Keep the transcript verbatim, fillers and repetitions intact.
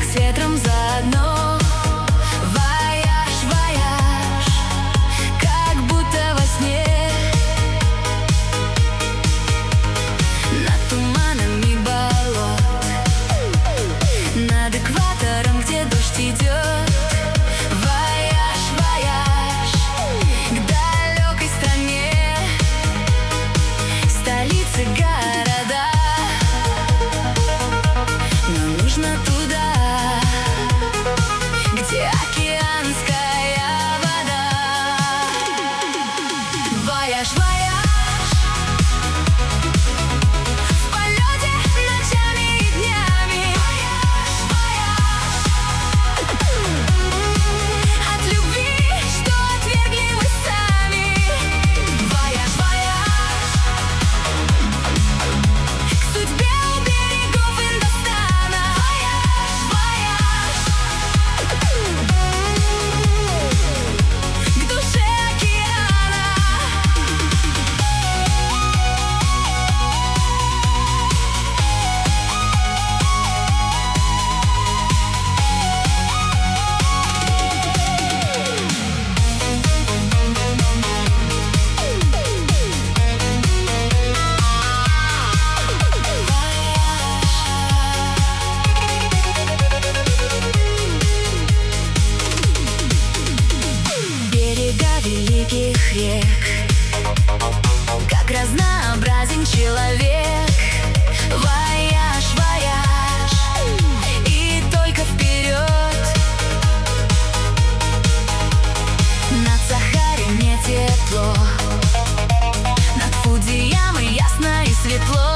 с ветром заодно. Вояж, вояж, как будто во сне. Над туманами болот, над экватором, где дождь идет. Вояж, вояж, к далекой стране, столицы, города. Но нужно туда, где океанская вода. Вояж, вояж, в полете ночами и днями. Вояж, вояж, от любви, что отвергли мы сами. Вояж, вояж, к судьбе у берегов Индостана. Вояж, вояж, к душе океана. Берега великих рек, как разнообразен человек. Вояж, вояж, и только вперед. Над Сахаре не тепло, над Фудзиямой ясно и светло.